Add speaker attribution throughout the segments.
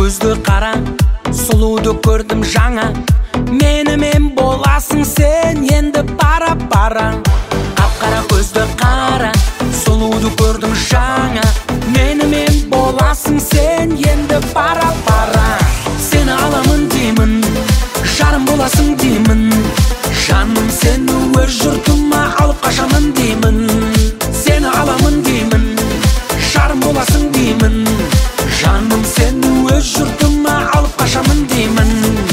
Speaker 1: көзді қара, сұлуды көрдім жаңа. Менімен боласың сен енді пара-пара. Қап-қара көзді қара, сұлуды көрдім жаңа. Менімен боласың сен енді пара-пара. Сені аламын деймін, жарым боласың деймін. Жаным сені өз жұртыма алып қашамын деймін. Сені аламын деймін, жарым боласың деймін. Жаным сені өз жұртыма алып қашамын деймін.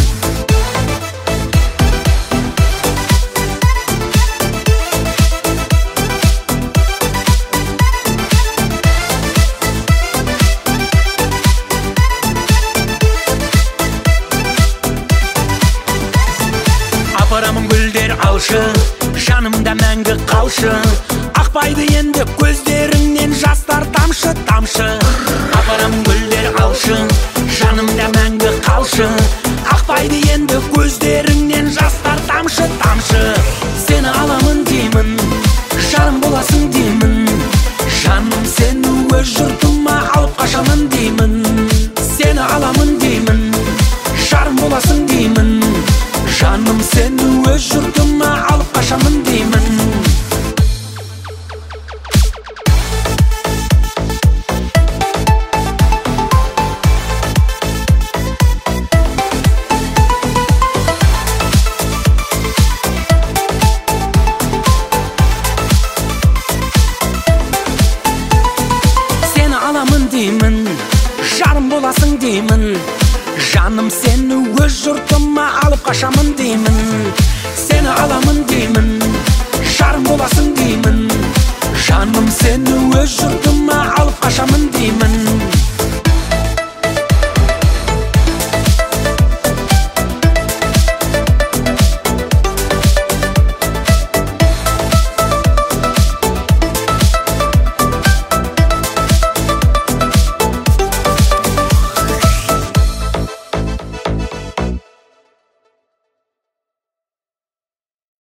Speaker 1: Апарамын гүлдер алшы, жанымда мәңгі қалшы. Ақпайды енді көздеріңнен жастар тамшы-тамшы. Апарамын гүлдер алшы, жанымда мәңгі қалшы. Ақпайды енді көздеріңнен жастар тамшы-тамшы. Сені аламын деймін, жарым боласың деймін. Жаным сені өз жұртыма алып қашамын деймін. Сені аламын деймін, жарым боласың деймін. Жаным сені өз жұртыма алып қашамын деймін. Сені аламын деймін, жарым боласың деймін. Жаным сені өз жұртыма алып қашамын деймін. Сені аламын деймін, жарым боласың деймін. Жаным сені өз жұртыма алып қашамын деймін.